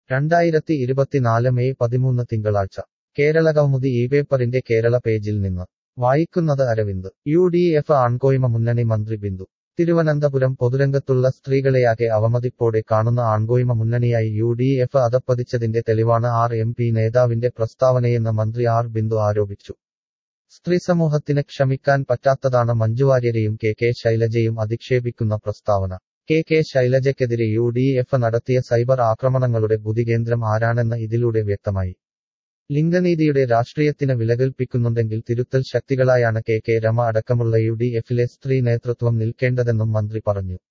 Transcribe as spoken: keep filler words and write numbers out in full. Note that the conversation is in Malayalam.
രണ്ടായിരത്തി ഇരുപത്തിനാല് മെയ് പതിമൂന്ന് തിങ്കളാഴ്ച കേരളകൗമുദി ഈ പേപ്പറിന്റെ കേരള പേജിൽ നിന്ന് വായിക്കുന്നത് അരവിന്ദ്. യു ഡി എഫ് ആൺകോയ്മ മുന്നണി മന്ത്രി ബിന്ദു തിരുവനന്തപുരം പൊതുരംഗത്തുള്ള സ്ത്രീകളെയാകെ അവമതിപ്പോടെ കാണുന്ന ആൺകോയ്മ മുന്നണിയായി യു ഡി എഫ് അധപ്പതിച്ചതിന്റെ തെളിവാണ് ആർ എം പി നേതാവിന്റെ പ്രസ്താവനയെന്ന് മന്ത്രി ആർ ബിന്ദു ആരോപിച്ചു. സ്ത്രീസമൂഹത്തിന് ക്ഷമിക്കാൻ പറ്റാത്തതാണ് മഞ്ജുവാര്യരെയും കെ കെ ശൈലജയും അധിക്ഷേപിക്കുന്ന പ്രസ്താവന. കെ കെ ശൈലജയ്ക്കെതിരെ യു ഡി എഫ് നടത്തിയ സൈബർ ആക്രമണങ്ങളുടെ ബുദ്ധികേന്ദ്രം ആരാണെന്ന് ഇതിലൂടെ വ്യക്തമായി. ലിംഗനീതിയുടെ രാഷ്ട്രീയത്തിന് വിലകൽപ്പിക്കുന്നുണ്ടെങ്കിൽ തിരുത്തൽ ശക്തികളായാണ് കെ കെ രമ അടക്കമുള്ള യു ഡി എഫിലെ സ്ത്രീ നേതൃത്വം നിൽക്കേണ്ടതെന്നും മന്ത്രി പറഞ്ഞു.